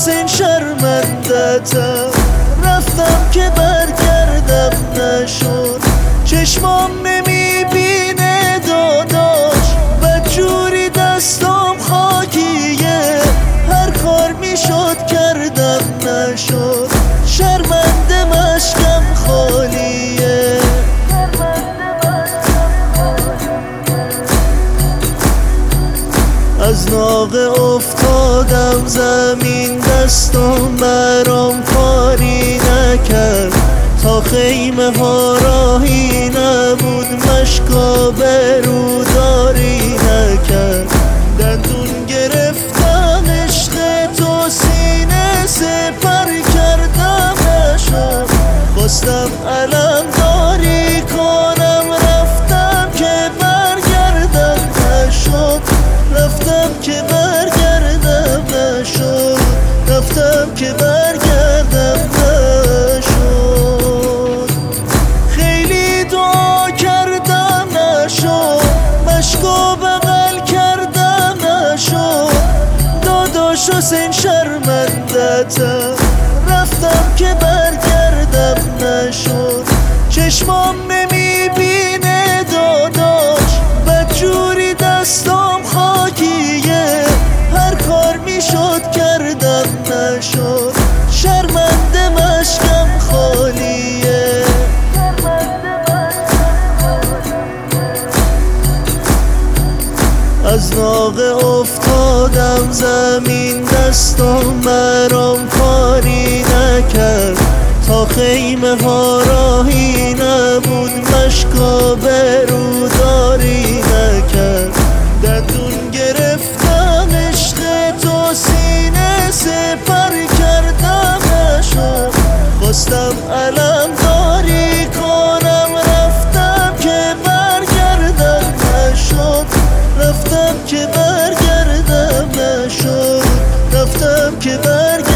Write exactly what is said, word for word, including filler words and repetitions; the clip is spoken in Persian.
حسین شرمندتم، رفتم که برگردم نشد. چشمام نمیبینه داداش، بدجوری دستام خاکیه، هر کار میشد کردم نشد. شرمنده مشکم خالیه، از ناقه افتادم زمین، دستم برام کاری نکرد. تا خیمه ها راهی نبود، مشکا بروداری نکرد. دندون گرفتم عشق تو، سینه سپر کردم نشد. خواستم علم داری کنم، رفتم که برگردم نشد. رفتم که برگردم نشد. رفتم که برگردم نشد. خیلی دعا کردم نشد، مشکو بغل کردم نشد. داداش حسین شرمندتم، رفتم که برگردم نشد. چشمام نمیبینه داداش، بدجوری دستام خاکیه، هر کار میشد کردم نشد. شرمنده مشکم خالیه، از ناقه افتادم زمین، دستم برام کاری نکرد. تا خیمه ها راهی نبود، مشکا بروداری نکرد. دندون گرفتم عشق تو، سینه سپر کردم نشد. خواستم علم داری کنم، رفتم که برگردم نشد. رفتم که برگردم نشد. رفتم که برگردم